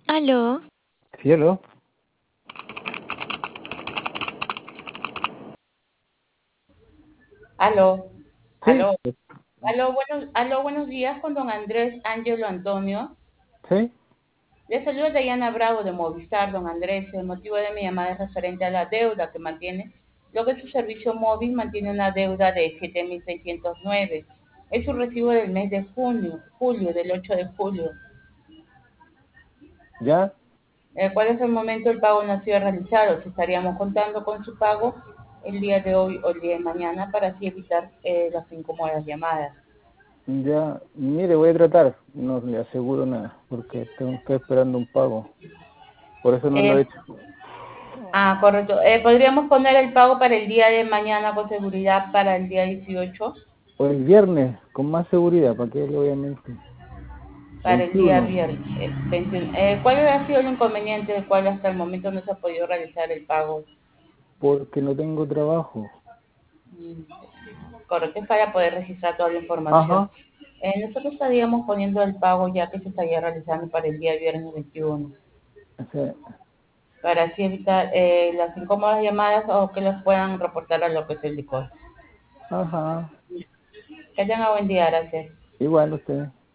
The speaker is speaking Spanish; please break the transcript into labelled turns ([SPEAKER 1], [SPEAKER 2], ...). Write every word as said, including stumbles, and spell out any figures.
[SPEAKER 1] Aló,
[SPEAKER 2] Cielo,
[SPEAKER 3] Aló,
[SPEAKER 2] sí,
[SPEAKER 3] aló, aló, buenos, aló, buenos días con don Andrés Ángelo Antonio.
[SPEAKER 2] sí,
[SPEAKER 3] Le saluda Dayana Bravo de Movistar, don Andrés. El motivo de mi llamada es referente a la deuda que mantiene, lo que su servicio móvil mantiene una deuda de siete mil seiscientos nueve. Es su recibo del mes de junio, julio, del ocho de julio,
[SPEAKER 2] ya,
[SPEAKER 3] el cual es el momento el pago no ha sido realizado. Si estaríamos contando con su pago el día de hoy o el día de mañana para así evitar eh, las incómodas llamadas.
[SPEAKER 2] ya, mire, voy a tratar, no le aseguro nada, porque tengo, estoy esperando un pago, por eso no lo he
[SPEAKER 3] Eh,
[SPEAKER 2] hecho.
[SPEAKER 3] Ah, correcto. Eh, podríamos poner el pago para el día de mañana con seguridad para el día dieciocho,
[SPEAKER 2] O el viernes, con más seguridad, ¿para qué le voy a mentir?
[SPEAKER 3] para el día
[SPEAKER 2] veintiuno,
[SPEAKER 3] viernes, eh, veintiuno. Eh, ¿cuál ha sido el inconveniente del cual hasta el momento no se ha podido realizar el pago?
[SPEAKER 2] porque no tengo trabajo.
[SPEAKER 3] Mm, correcto, es para poder registrar toda la información.
[SPEAKER 2] Ajá,
[SPEAKER 3] Eh, nosotros estaríamos poniendo el pago ya que se estaría realizando para el día viernes veintiuno,
[SPEAKER 2] o sea,
[SPEAKER 3] para así evitar eh, las incómodas llamadas o que los puedan reportar a lo que es el licor.
[SPEAKER 2] ajá,
[SPEAKER 3] Que tenga buen día, gracias.
[SPEAKER 2] igual usted.